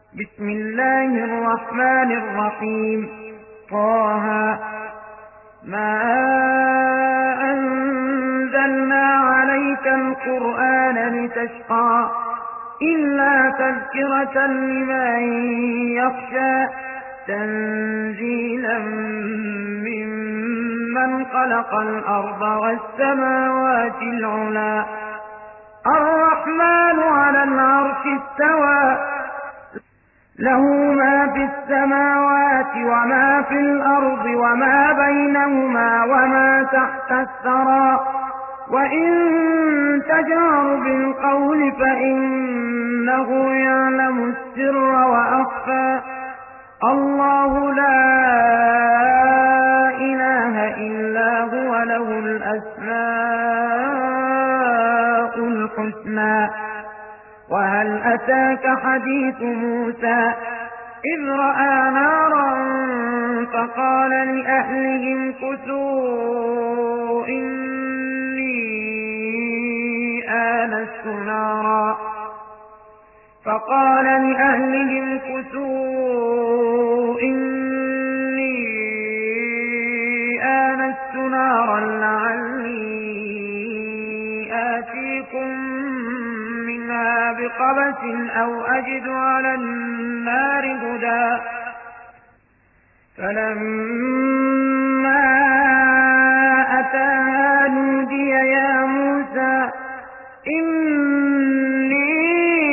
بسم الله الرحمن الرحيم. طه ما أنزلنا عليك القرآن لتشقى إلا تذكرة لمن يخشى تنزيلا ممن خلق الأرض والسماوات العلى الرحمن على العرش استوى له ما في السماوات وما في الأرض وما بينهما وما تحت الثرى وإن تجهر بالقول فإنه يعلم السر وأخفى الله لا إله إلا هو له الأسماء الحسنى. وهل أتاك حديث موسى إذ رأى نارا فقال لأهلهم كثوا إني آنست نارا لعلي آتيكم منها بقبس أو أجد على النار هدى. فلما أتاها نودي يا موسى إني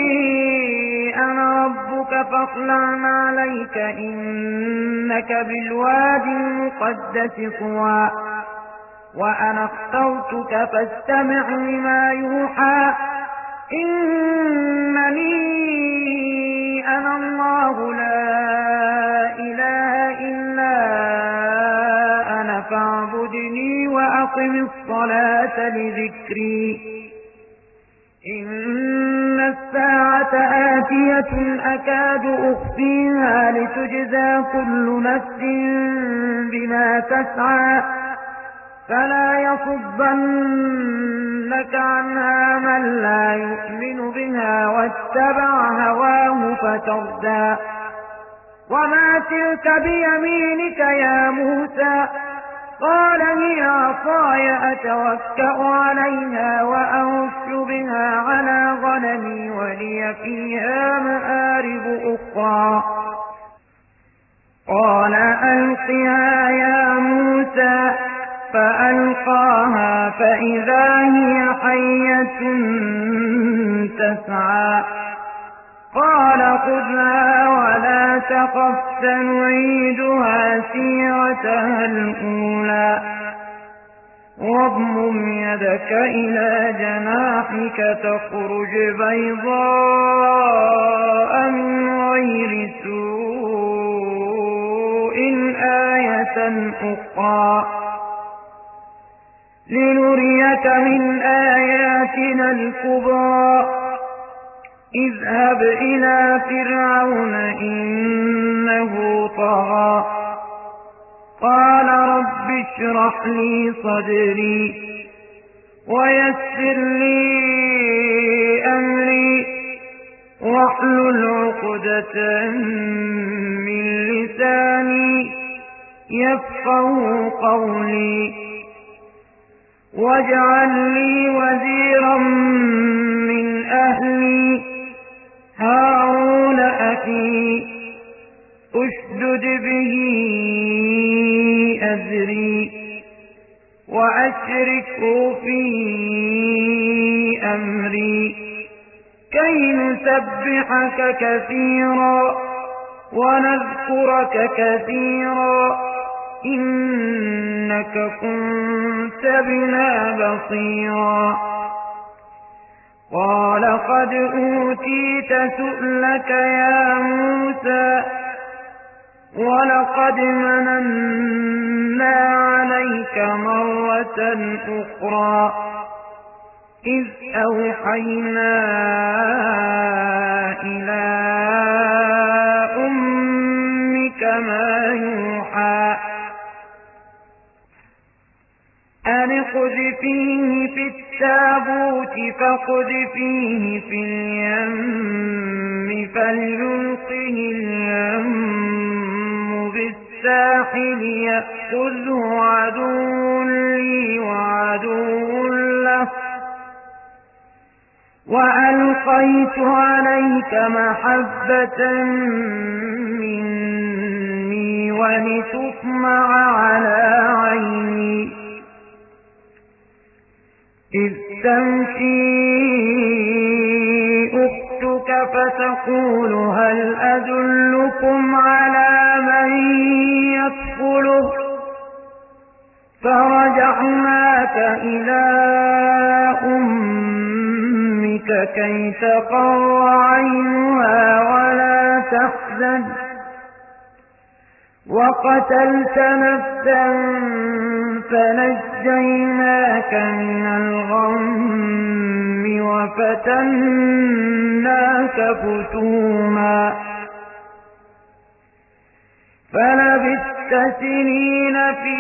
أنا ربك فاخلع عليك إنك بالوادي المقدس طوى وأنا اخترتك فاستمع لما يوحى إنني أنا الله لا إله إلا أنا فاعبدني وأقم الصلاة لذكري إن الساعة آتية أكاد أخفيها لتجزى كل نفس بما تسعى فلا يصدنك عنها من لا يؤمن بها واتبع هواه فتردى. وما تلك بيمينك يا موسى قال هي عصاي أتوكأ عليها وأهش بها على غنمي ولي فيها مآرب أخرى. قال ألقها يا موسى فألقاها فإذا هي حية تسعى قال خذها ولا تخف سنعيدها سيرتها الأولى واضمم يدك إلى جناحك تخرج بيضاء من غير سوء آية أخرى لنريك من آياتنا الكبرى اذهب إلى فرعون إنه طغى قال رب اشرح لي صدري ويسر لي أمري واحلل عقدة من لساني يفقه قولي واجعل لي وزيرا من أهلي هارون أخي أشدد به أزري وأشركه في أمري كي نسبحك كثيرا ونذكرك كثيرا إنك كنت بنا بصيرا. قال قد أوتيت سؤلك يا موسى ولقد مننا عليك مرة أخرى إذ أوحينا إلى أمك ما يوحى أن اقذفيه في التابوت فاقذفيه في اليم فليلقه اليم بالساحل يأخذه عدو لي وعدو له وألقيت عليك محبة مني ولتصنع على عيني إذ تمشي أختك فتقول هل أدلكم على من يكفله فرجعناك إلى أمك كي تقر عينها ولا تحزن وقتلت نفسا فنجيناك من الغم وفتناك فتونا فلبثت سنين في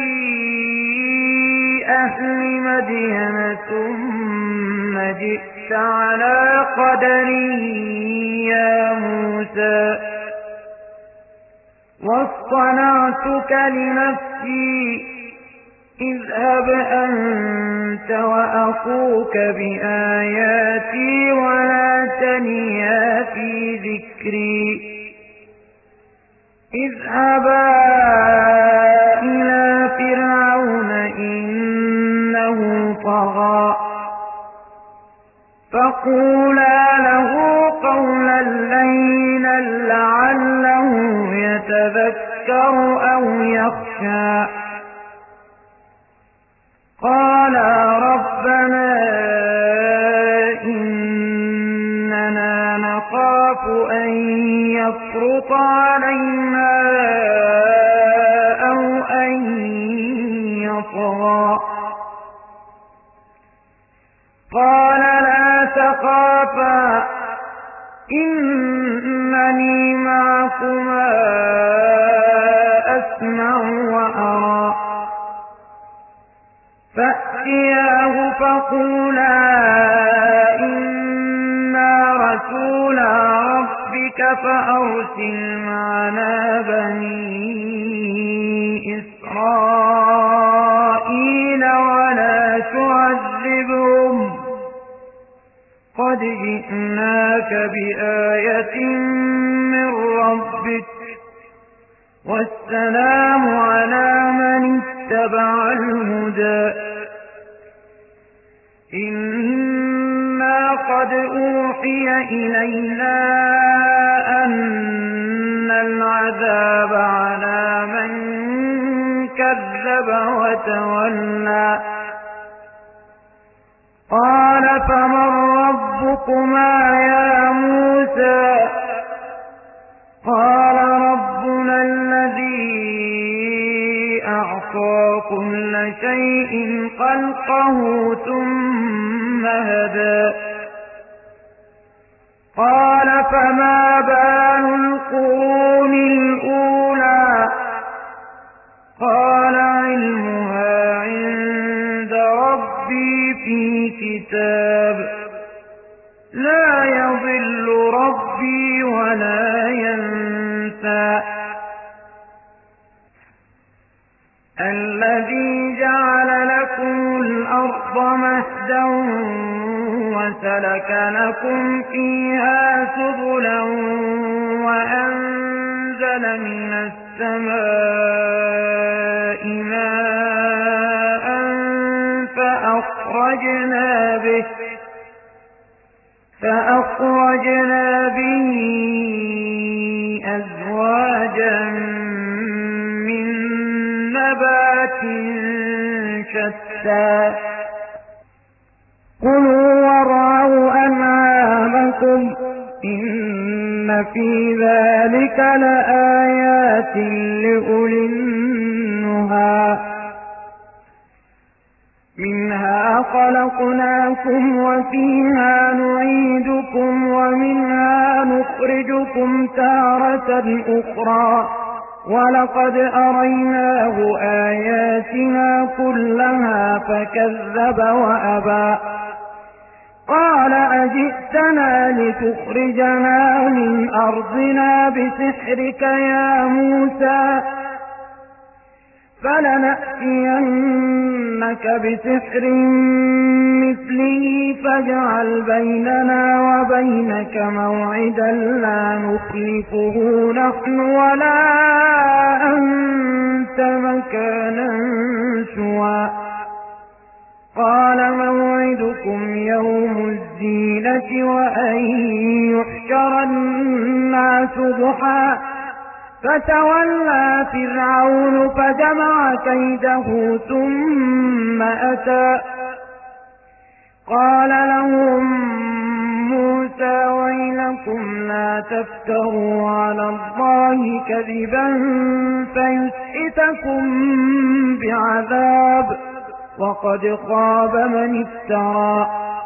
أهل مدين ثم جئت على قدري يا موسى واصطنعتك لنفسي اذهب أنت وأخوك بآياتي ولا تنيا في ذكري اذهبا إلى فرعون إنه طغى فقولا له قولا لينا لعله يتذكر أو يخشى قالا ربنا إننا نخاف أن يفرط علينا أو أن يطغى قال لا تخافا إنني معكما أسمع وأرى فأتياه فقولا إنا رسولا ربك فأرسل معنا بني إسرائيل ولا تعذبهم قد جئناك بآية من ربك والسلام على من اتبع الهدى إنا قد أوحي إلينا أن العذاب على من كذب وتولى قال فمن ربكما يا موسى قال ربنا الذي أعطى كل شيء خلقه ثم هدى قال فما بال القرون الأولى قال علمها عند ربي في كتاب لا يضل ربي ولا ينسى الذي جعل لكم الأرض مهدا وسلك لكم فيها سبلا وأنزل من السماء ماء فأخرجنا به أزواجا من نبات شتى كلوا وارعوا أنعامكم إن في ذلك لآيات لأولي النهى منها خلقناكم وفيها نعيدكم ومنها نخرجكم تارة أخرى ولقد أريناه آياتنا كلها فكذب وأبى قال أجئتنا لتخرجنا من أرضنا بسحرك يا موسى فلنأتينك بسحر مثله فاجعل بيننا وبينك موعدا لا نخلفه نحن ولا أنت مكانا سوى قال موعدكم يوم الزينة وأن يحشر الناس ضحى فتولى فرعون فجمع كيده ثم أتى قال لهم موسى ويلكم لا تفتروا على الله كذبا فيسحتكم بعذاب وقد خاب من افترى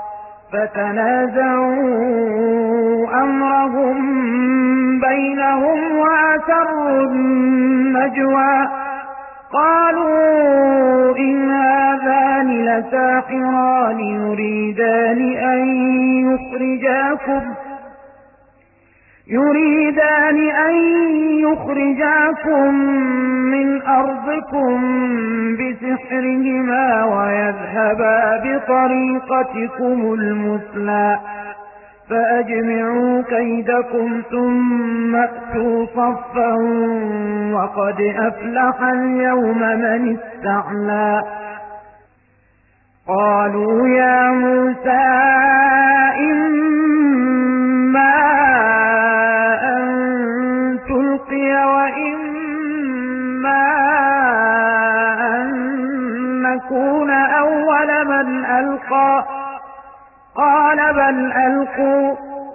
فتنازعوا أمرهم بينهم وأسروا النجوى قالوا إن هذان لساحران يريدان أن يخرجاكم من أرضكم بسحرهما ويذهبا بطريقتكم المثلى فأجمعوا كيدكم ثم أتوا صفا وقد أفلح اليوم من استعلى قالوا يا موسى إما أن تلقي وإما أن نكون أول من ألقى قال بل ألقوا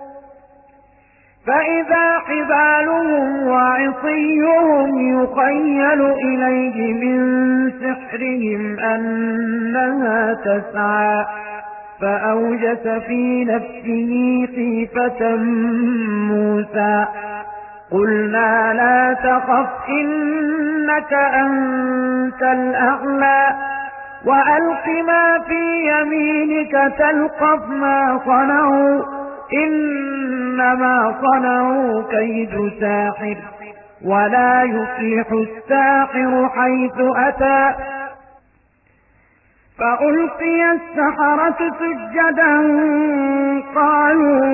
فإذا حبالهم وعصيهم يخيل إليه من سحرهم أنها تسعى فأوجس في نفسه خيفة موسى قلنا لا تخف إنك أنت الأعلى وألق ما في يمينك تلقف ما صنعوا إنما صنعوا كيد ساحر ولا يفلح الساحر حيث أتى فألقي السحرة سجدا قالوا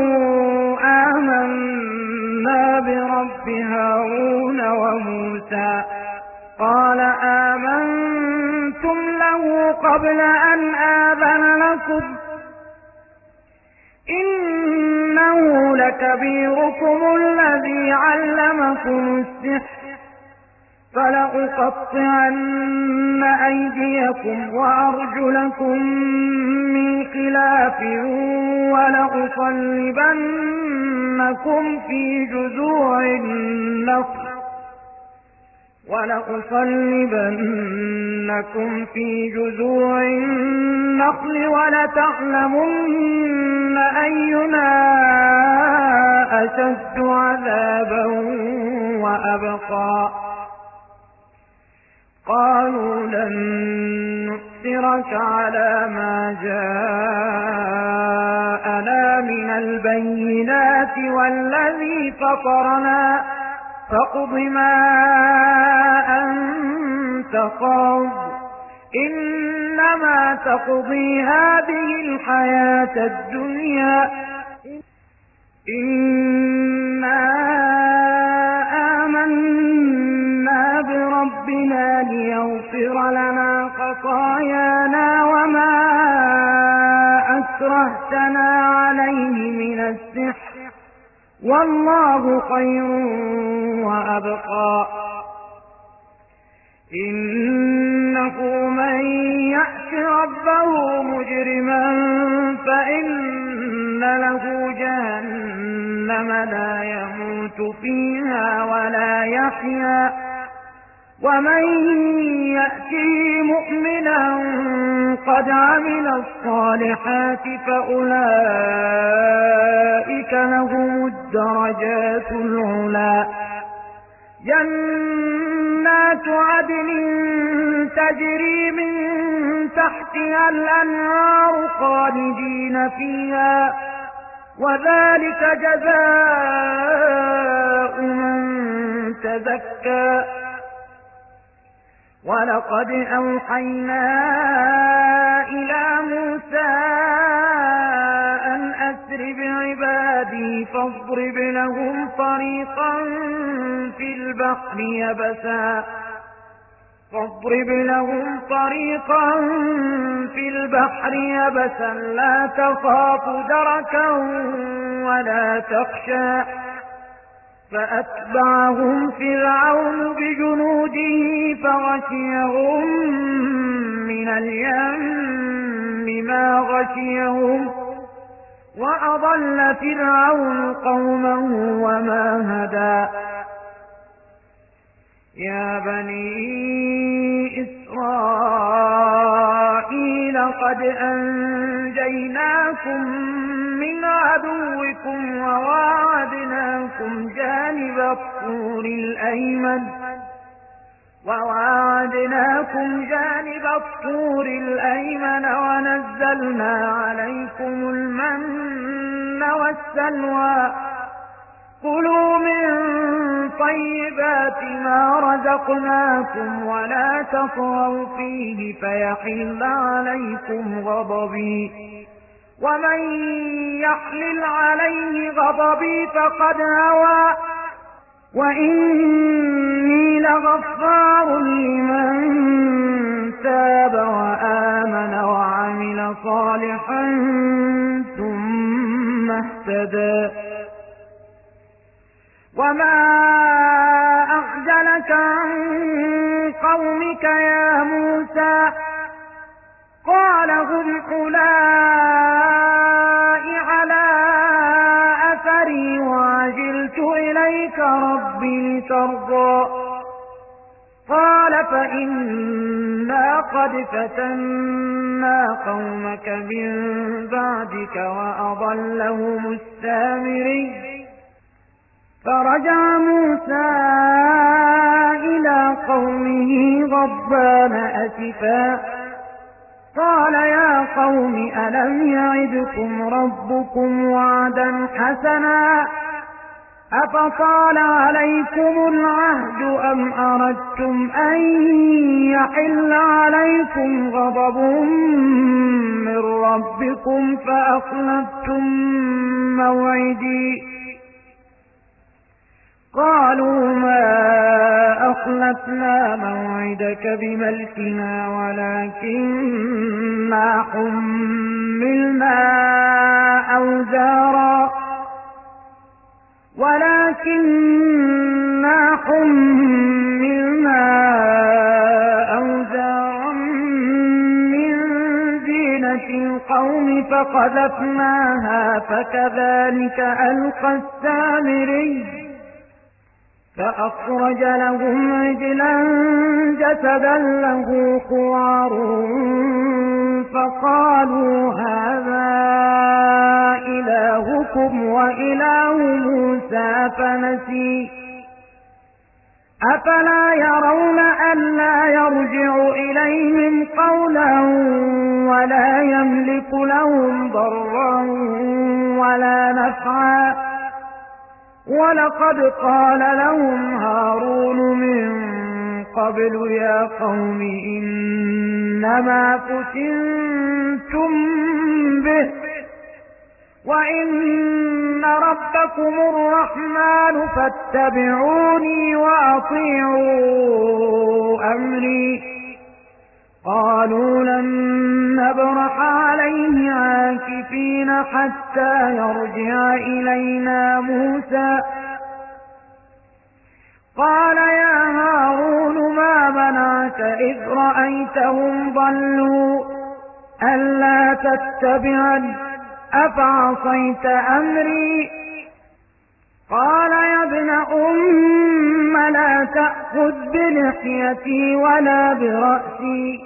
آمنا برب هارون وموسى قال آمنتم له قبل أن آذن لكم إنه لكبيركم الذي علمكم السحر فلأقطعن أيديكم وأرجلكم من خلاف ولأصلبنكم في جذوع النخل ولتعلمن أينا أشد عذابا وأبقى قالوا لن نؤثرك على ما جاءنا من البينات والذي فطرنا فاقض ما أنت قاض إنما تقضي هذه الحياة الدنيا إنا آمنا بربنا ليغفر لنا خطايانا وما أكرهتنا عليه من السحر والله خير وأبقى إنه من يأت ربه مجرما فإن له جهنم لا يموت فيها ولا يحيا ومن يأته مؤمنا قد عمل الصالحات فأولئك لهم الدرجات العلى جنات عدن تجري من تحتها الأنهار خالدين فيها وذلك جزاء من تزكى ولقد أوحينا إلى موسى أن أسر بعبادي فاضرب لهم طريقا في البحر يبسا لا تخاف دركا ولا تخشى فأتبعهم فرعون بجنوده فغشيهم من اليم ما غشيهم وأضل فرعون قومه وما هدى يا بني إسرائيل قد أنجيناكم من عدوكم وواعدناكم جانب الطور الأيمن ونزلنا عليكم المن والسلوى كلوا من طيبات ما رزقناكم ولا تطغوا فيه فيحل عليكم غضبي ومن يحلل عليه غضبي فقد هوى وإني لغفار لمن تاب وآمن وعمل صالحا ثم اهتدى وما أعجلك عن قومك يا موسى قال هم أولئك على أثري وعجلت إليك ربي لترضى قال فإنا قد فتنا قومك من بعدك وأضلهم السامري فرجع موسى إلى قومه غضبان أسفا قال يا قوم ألم يعدكم ربكم وعدا حسنا أفطال عليكم العهد أم أردتم أن يحل عليكم غضب من ربكم فأخلفتم موعدي قالوا ما أخلفنا موعدك بملكنا ولكننا حملنا أوزارا من زينة القوم فقذفناها فكذلك ألقى السامري فأخرج لهم عجلا جسدا له خوار فقالوا هذا إلهكم وإله موسى فنسي أفلا يرون ألا يرجع إليهم قولا ولا يملك لهم ضرا ولا نفعا ولقد قال لهم هارون من قبل يا قوم إنما فتنتم به وإن ربكم الرحمن فاتبعوني وأطيعوا أمري قالوا لن نبرح عليه عاكفين حتى يرجع إلينا موسى قال يا هارون ما منعك إذ رأيتهم ضلوا ألا تتبعني أفعصيت أمري قال يا ابن أم لا تأخذ بلحيتي ولا برأسي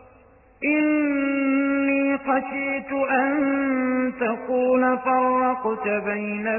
إني خشيت أن تقول فرقت بين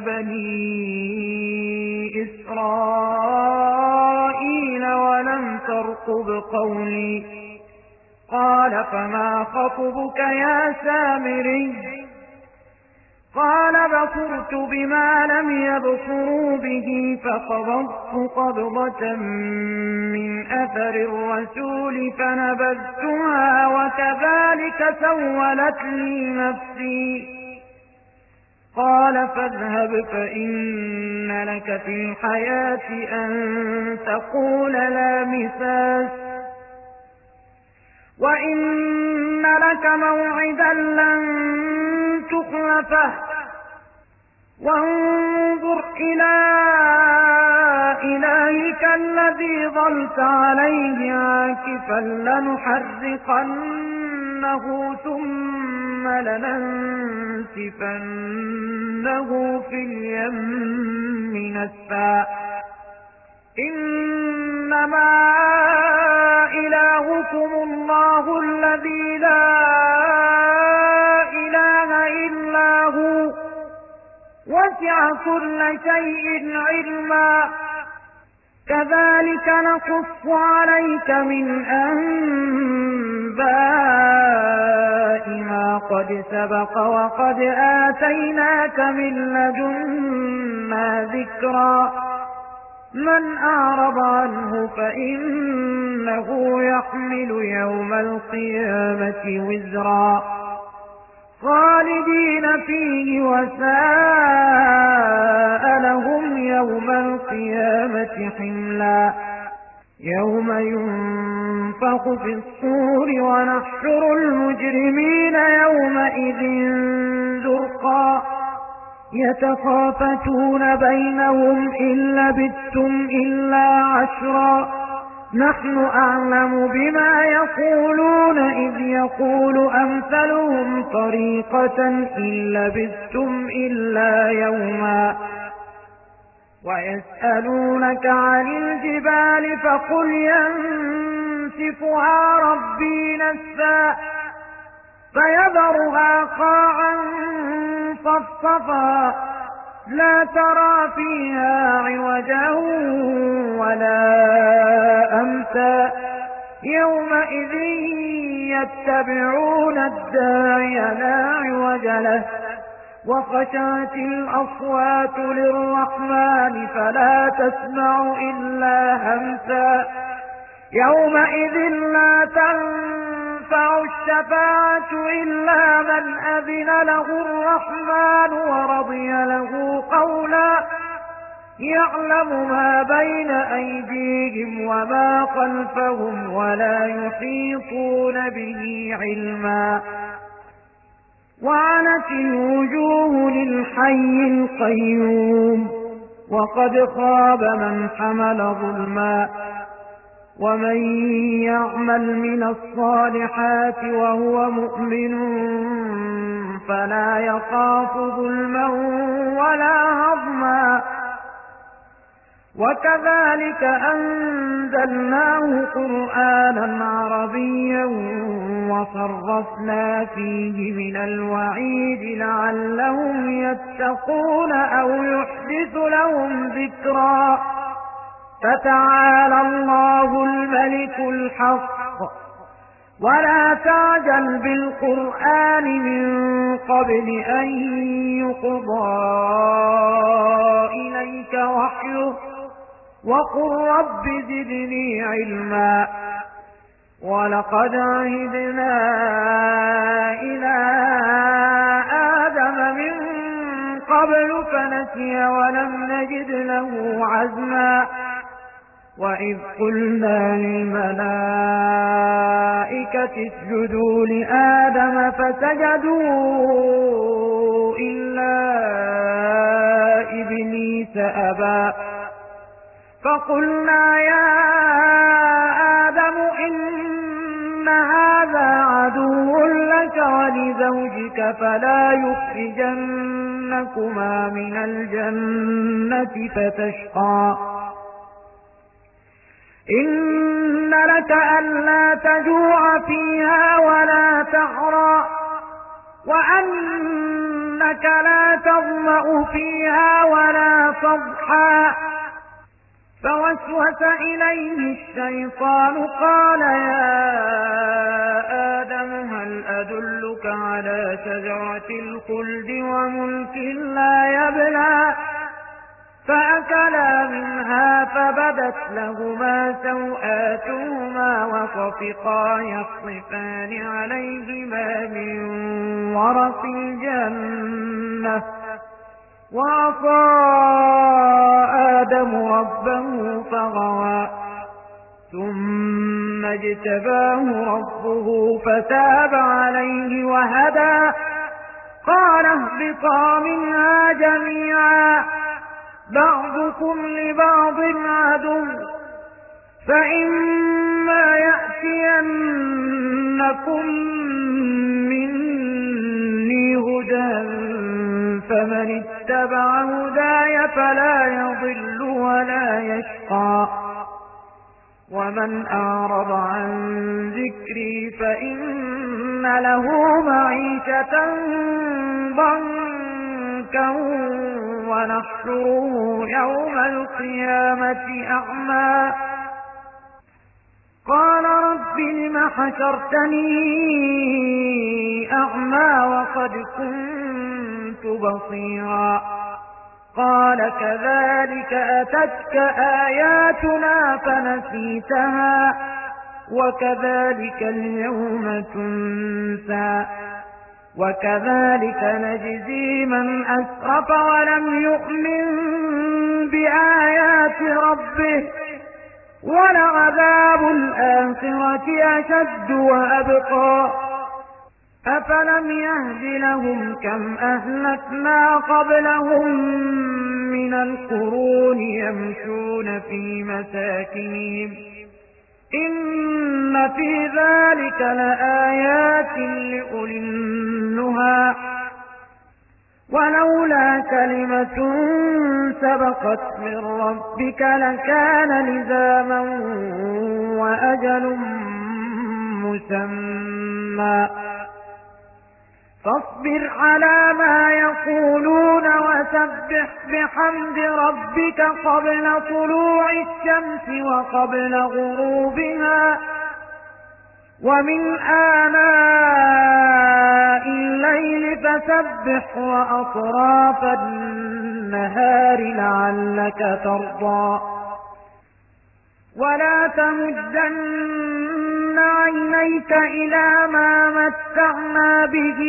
بني إسرائيل ولم ترقب قولي قال فما خطبك يا سامري قال بصرت بما لم يبصروا به فقبضت قبضة من أثر الرسول فنبذتها وكذلك سولت لي نفسي قال فاذهب فإن لك في الحياة أن تقول لا مساس وإن لك موعدا لن تخلفه وانظر إلى إلهك الذي ظلت عليه عاكفا لنحرقنه ثم لننسفنه في اليم نسفا إنما إلهكم الله الذي لا إله إلا هو وسع كل شيء علما كذلك نقص عليك من أنباء ما قد سبق وقد آتيناك من لدنا ذكرا من أعرض عنه فإنه يحمل يوم القيامة وزرا خالدين فيه وساء لهم يوم القيامة حملا يوم ينفخ في الصور ونحشر المجرمين يومئذ زرقا يتخافتون بينهم إن لبثتم إلا عشرا نحن أعلم بما يقولون إذ يقول أمثلهم طريقة إن لبثتم إلا يوما ويسألونك عن الجبال فقل ينسفها ربي نسفا فيذرها قاعا صفصفا لا ترى فيها عوجا ولا أمتا يومئذ يتبعون الداعي لا عوج له وخشعت الأصوات للرحمن فلا تسمع إلا همسا يومئذ لا تنفع الشفاعة إلا من أذن له الرحمن ورضي له قولا يعلم ما بين أيديهم وما خلفهم ولا يحيطون به علما وعنت الوجوه للحي القيوم وقد خاب من حمل ظلما ومن يعمل من الصالحات وهو مؤمن فلا يخاف ظلما ولا هضما وكذلك أنزلناه قرآنا عربيا وصرفنا فيه من الوعيد لعلهم يتقون أو يحدث لهم ذكرا فتعالى الله الملك الحق ولا تعجل بالقرآن من قبل أن يقضى إليك وحيه وقل رب زدني علما ولقد عهدنا إلى آدم من قبل فنسي ولم نجد له عزما وإذ قلنا للملائكة اسجدوا لآدم فسجدوا إلا إبليس أبى فقلنا يا آدم إن هذا عدو لك ولزوجك فلا يخرجنكما من الجنة فتشقى إن لك ألا تجوع فيها ولا تعرى وأنك لا تظمأ فيها ولا تضحى فوسوس إليه الشيطان قال يا آدم هل أدلك على شجرة الخلد وملك لا يبلى فأكلا منها فبدت لهما سوآتهما وطفقا يخصفان عليهما من ورق الجنة وعصى آدم ربه فغوى ثم اجتباه ربه فتاب عليه وهدى قال اهبطا منها جميعا بعضكم لبعض عدو فإما يأتينكم مني هدى فمن اتبع هداي فلا يضل ولا يشقى ومن أعرض عن ذكري فإن له معيشة ضنكا ونحشره يوم القيامة أعمى قال رب لم حشرتني أعمى وقد كنت بصيرا قال كذلك أتتك آياتنا فنسيتها وكذلك اليوم تنسى وكذلك نجزي من أسرف ولم يؤمن بآيات ربه ولعذاب الآخرة أشد وأبقى أفلم يهد لهم كم أهلكنا قبلهم من القرون يمشون في مساكنهم إن في ذلك لآيات لأولي النهى ولولا كلمة سبقت من ربك لكان لزاما وأجل مسمى فاصبر على ما يقولون وسبح بحمد ربك قبل طلوع الشمس وقبل غروبها ومن آناء الليل فسبح وأطراف النهار لعلك ترضى ولا تمدن عينيك إلى ما متعنا به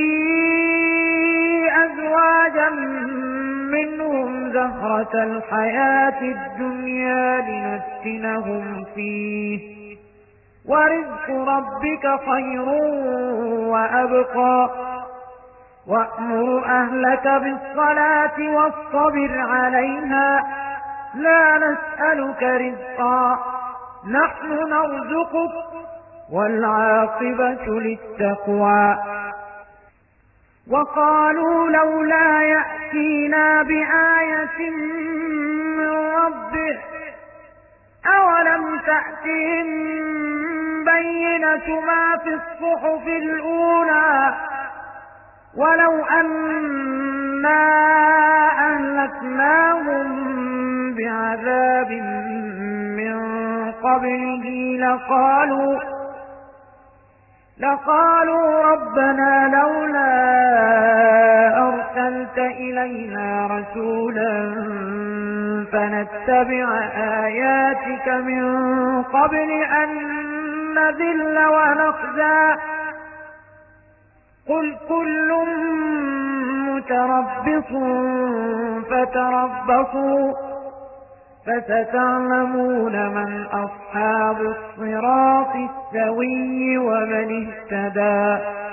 أزواجا منهم زهرة الحياة الدنيا لنفتنهم فيه ورزق ربك خير وأبقى وأمر أهلك بالصلاة واصطبر عليها لا نسألك رزقا نحن نرزقك والعاقبة للتقوى وقالوا لولا يأتينا بآية من ربه أولم تأتهم بينة ما في الصحف الأولى ولو أنا أهلكناهم بعذاب من قبله لقالوا ربنا لولا أرسلت إلينا رسولا فنتبع آياتك من قبل أن نذل ونخزى قل كل متربص فتربصوا فستعلمون من أصحاب الصراط السوي ومن اهتدى